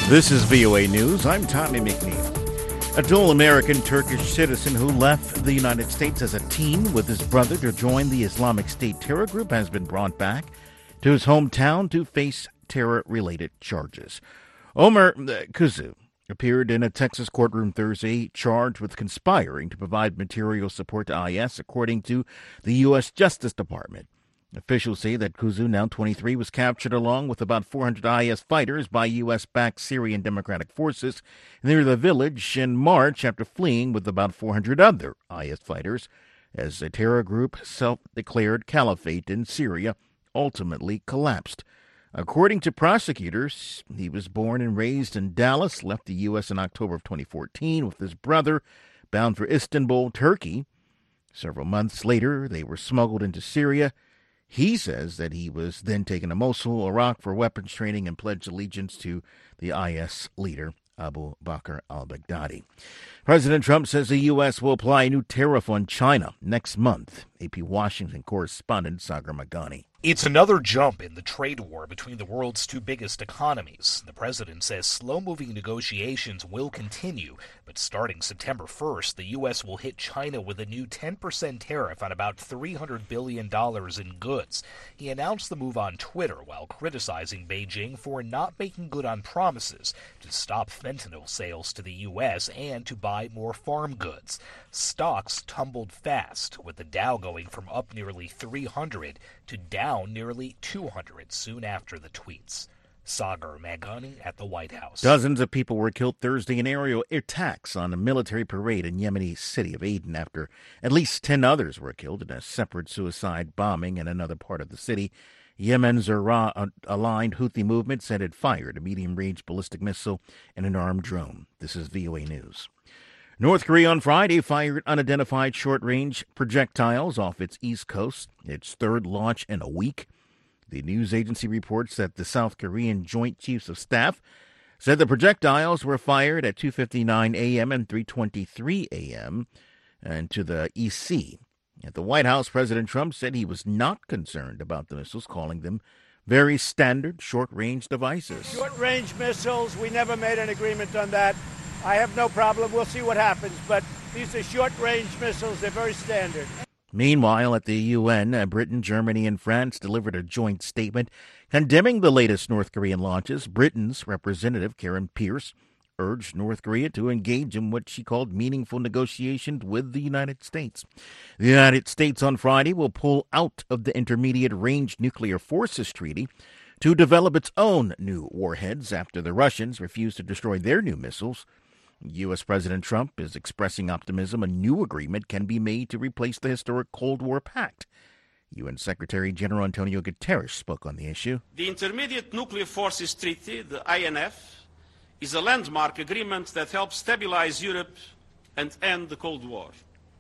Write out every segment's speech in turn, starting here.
This is VOA News. I'm Tommy McNeil. A dual American-Turkish citizen who left the United States as a teen with his brother to join the Islamic State terror group has been brought back to his hometown to face terror-related charges. Omer Kuzu appeared in a Texas courtroom Thursday, charged with conspiring to provide material support to IS, according to the U.S. Justice Department. Officials say that Kuzu, now 23, was captured along with about 400 IS fighters by U.S.-backed Syrian Democratic Forces near the village in March after fleeing with about 400 other IS fighters as a terror group self-declared caliphate in Syria ultimately collapsed. According to prosecutors, he was born and raised in Dallas, left the U.S. in October of 2014 with his brother, bound for Istanbul, Turkey. Several months later, they were smuggled into Syria. He says that he was then taken to Mosul, Iraq, for weapons training and pledged allegiance to the IS leader, Abu Bakr al-Baghdadi. President Trump says the U.S. will apply a new tariff on China next month. AP Washington correspondent Sagar Magani. It's another jump in the trade war between the world's two biggest economies. The president says slow-moving negotiations will continue, but starting September 1st, the U.S. will hit China with a new 10% tariff on about $300 billion in goods. He announced the move on Twitter while criticizing Beijing for not making good on promises to stop fentanyl sales to the U.S. and to buy more farm goods. Stocks tumbled fast, with the Dow going from up nearly 300 to down nearly 200 soon after the tweets. Sagar Magani at the White House. Dozens of people were killed Thursday in aerial attacks on a military parade in Yemeni city of Aden after at least 10 others were killed in a separate suicide bombing in another part of the city. Yemen's Iran-aligned Houthi movement said it fired a medium-range ballistic missile and an armed drone. This is VOA News. North Korea on Friday fired unidentified short-range projectiles off its east coast, its third launch in a week. The news agency reports that the South Korean Joint Chiefs of Staff said the projectiles were fired at 2:59 a.m. and 3:23 a.m. and to the East Sea. At the White House, President Trump said he was not concerned about the missiles, calling them very standard short-range devices. Short-range missiles, we never made an agreement on that. I have no problem. We'll see what happens. But these are short-range missiles. They're very standard. Meanwhile, at the UN, Britain, Germany, and France delivered a joint statement condemning the latest North Korean launches. Britain's representative, Karen Pierce, urged North Korea to engage in what she called meaningful negotiations with the United States. The United States on Friday will pull out of the Intermediate Range Nuclear Forces Treaty to develop its own new warheads after the Russians refused to destroy their new missiles. U.S. President Trump is expressing optimism a new agreement can be made to replace the historic Cold War pact. UN Secretary General Antonio Guterres spoke on the issue. The Intermediate Nuclear Forces Treaty, the INF, is a landmark agreement that helps stabilize Europe and end the Cold War.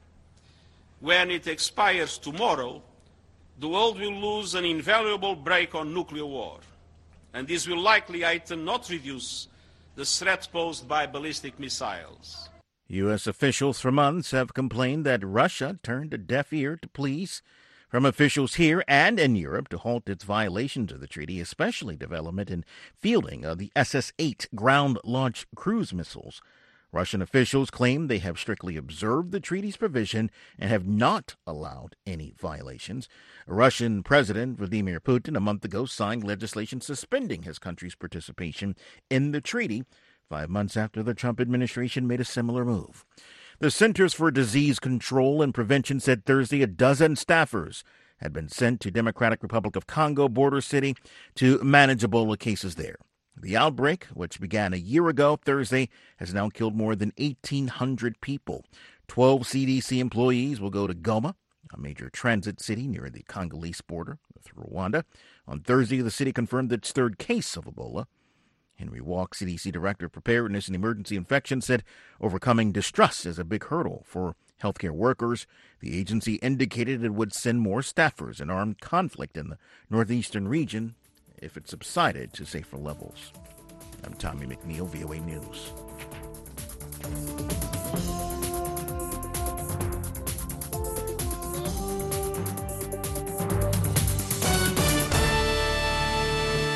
When it expires tomorrow, the world will lose an invaluable break on nuclear war, and this will likely, not reduce, the threat posed by ballistic missiles. U.S. officials for months have complained that Russia turned a deaf ear to pleas from officials here and in Europe to halt its violations of the treaty, especially development and fielding of the SS-8 ground-launched cruise missiles. Russian officials claim they have strictly observed the treaty's provision and have not allowed any violations. Russian President Vladimir Putin a month ago signed legislation suspending his country's participation in the treaty, 5 months after the Trump administration made a similar move. The Centers for Disease Control and Prevention said Thursday a dozen staffers had been sent to Democratic Republic of Congo border city to manage Ebola cases there. The outbreak, which began a year ago Thursday, has now killed more than 1,800 people. 12 CDC employees will go to Goma, a major transit city near the Congolese border with Rwanda. On Thursday, the city confirmed its third case of Ebola. Henry Walk, CDC Director of Preparedness and Emergency Infection, said overcoming distrust is a big hurdle for healthcare workers. The agency indicated it would send more staffers in armed conflict in the northeastern region if it subsided to safer levels. I'm Tommy McNeil, VOA News.